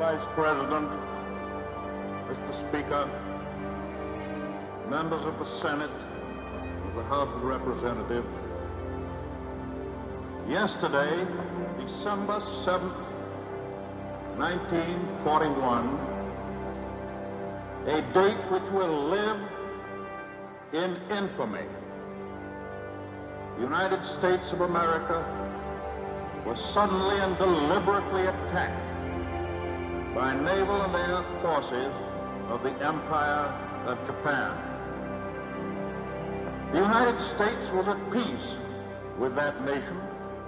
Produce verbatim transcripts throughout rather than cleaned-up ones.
Vice President, Mister Speaker, members of the Senate, of the House of Representatives, yesterday, December seventh, nineteen forty-one, a date which will live in infamy, the United States of America was suddenly and deliberately attacked by naval and air forces of the Empire of Japan. The United States was at peace with that nation,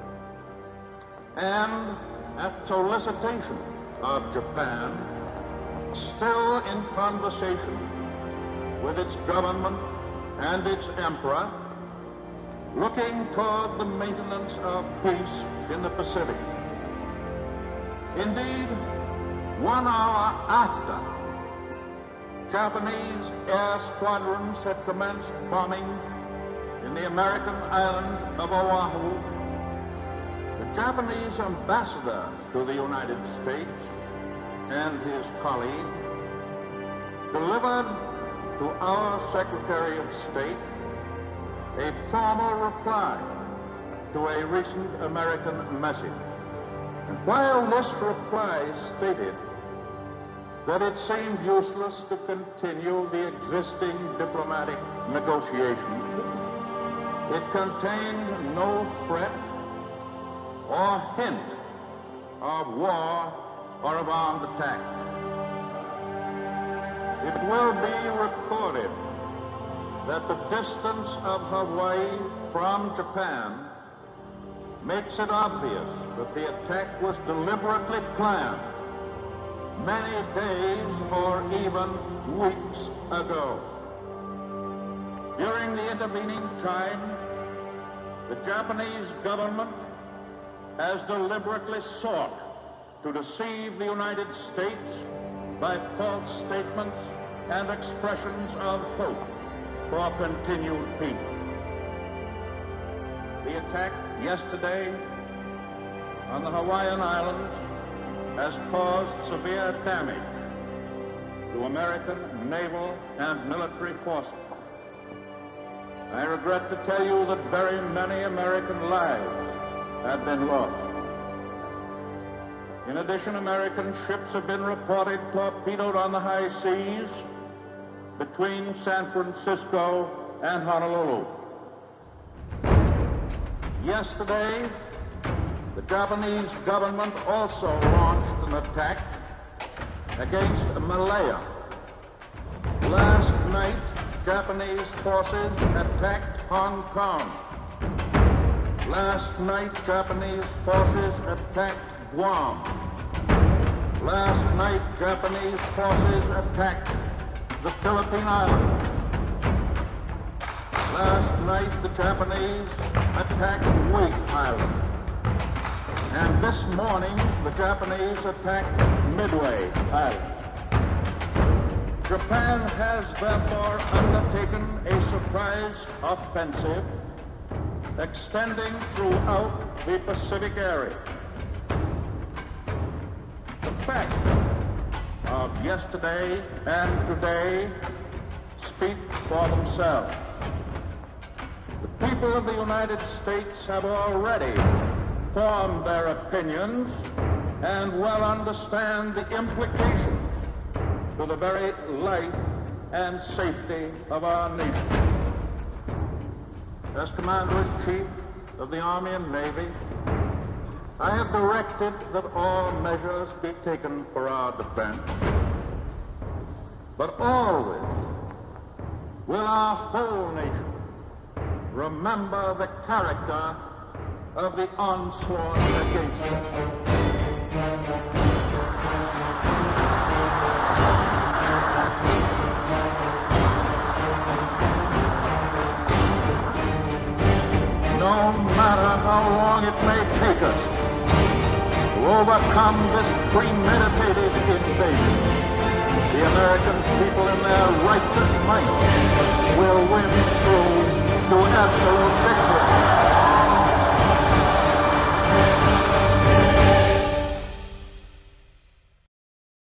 and at solicitation of Japan, still in conversation with its government and its emperor, looking toward the maintenance of peace in the Pacific. Indeed, one hour after Japanese air squadrons had commenced bombing in the American island of Oahu, the Japanese ambassador to the United States and his colleague delivered to our Secretary of State a formal reply to a recent American message. And while this reply stated that it seemed useless to continue the existing diplomatic negotiations, it contained no threat or hint of war or of armed attack. It will be recorded that the distance of Hawaii from Japan makes it obvious that the attack was deliberately planned many days or even weeks ago. During the intervening time, the Japanese government has deliberately sought to deceive the United States by false statements and expressions of hope for continued peace. The attack yesterday on the Hawaiian Islands has caused severe damage to American naval and military forces. I regret to tell you that very many American lives have been lost. In addition, American ships have been reported torpedoed on the high seas between San Francisco and Honolulu. Yesterday, the Japanese government also launched an attack against Malaya. Last night, Japanese forces attacked Hong Kong. Last night, Japanese forces attacked Guam. Last night, Japanese forces attacked the Philippine Islands. Last night, the Japanese attacked Wake Island. And this morning, the Japanese attacked Midway Island. Japan has therefore undertaken a surprise offensive extending throughout the Pacific area. The facts of yesterday and today speak for themselves. The people of the United States have already formed their opinions and well understand the implications to the very life and safety of our nation. As Commander-in-Chief of the Army and Navy, I have directed that all measures be taken for our defense, but always will our whole nation remember the character of the onslaught against us. No matter how long it may take us to overcome this premeditated invasion, the American people in their righteous might will win through to absolute victory.